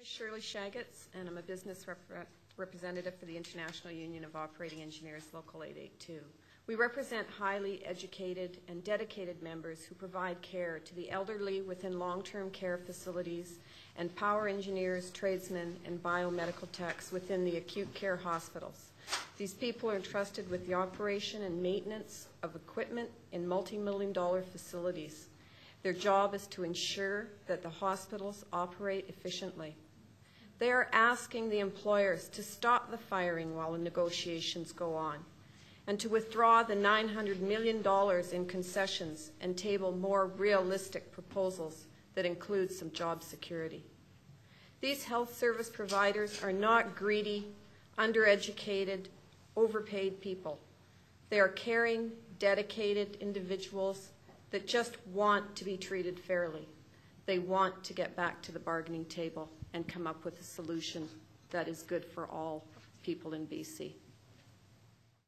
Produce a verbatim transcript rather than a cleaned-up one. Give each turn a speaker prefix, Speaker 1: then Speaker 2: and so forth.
Speaker 1: I'm Shirley Shaggetts, and I'm a business rep representative for the International Union of Operating Engineers, Local eight eighty-two. We represent highly educated and dedicated members who provide care to the elderly within long-term care facilities and power engineers, tradesmen, and biomedical techs within the acute care hospitals. These people are entrusted with the operation and maintenance of equipment in multi-million dollar facilities. Their job is to ensure that the hospitals operate efficiently. They are asking the employers to stop the firing while the negotiations go on, and to withdraw the nine hundred million dollars in concessions and table more realistic proposals that include some job security. These health service providers are not greedy, undereducated, overpaid people. They are caring, dedicated individuals that just want to be treated fairly. They want to get back to the bargaining table and come up with a solution that is good for all people in B C.